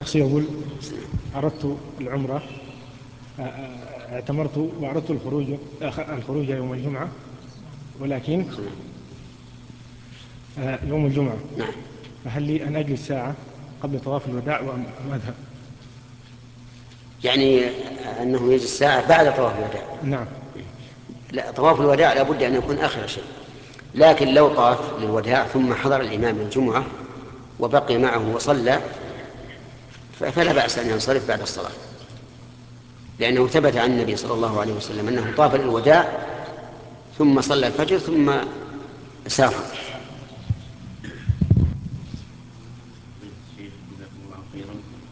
شخص يقول أردت العمرة، اعتمرت وأردت الخروج يوم الجمعة، ولكن يوم الجمعة، نعم. فهل لي أن أجلس ساعة قبل طواف الوداع وأم أذهب؟ يعني أنه يجلس ساعة بعد طواف الوداع. نعم. لا، طواف الوداع لابد أن يكون آخر شيء، لكن لو طاف للوداع ثم حضر الإمام الجمعة وبقي معه وصلى فلا بأس أن ينصرف بعد الصلاة، لأنه ثبت عن النبي صلى الله عليه وسلم أنه طاف للوداع ثم صلى الفجر ثم سافر.